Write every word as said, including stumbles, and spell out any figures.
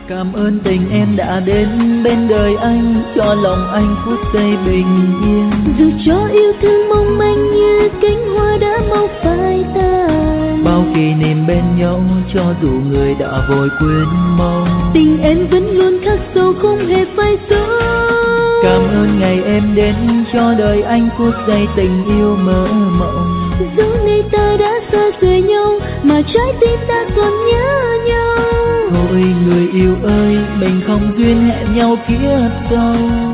Cảm ơn tình em đã đến bên đời anh, cho lòng anh phút giây bình yên. Dù cho yêu thương mong manh như cánh hoa đã mau phai tàn, bao kỷ niệm bên nhau cho dù người đã vội quên mau. Tình em vẫn luôn khắc sâu không hề phai dấu. Cảm ơn ngày em đến cho đời anh phút giây tình yêu mơ mộng. Dẫu nay ta đã xa rời nhau mà trái tim ta còn nhớ nhau. Thôi người yêu ơi, mình không duyên hẹn nhau kiếp sau.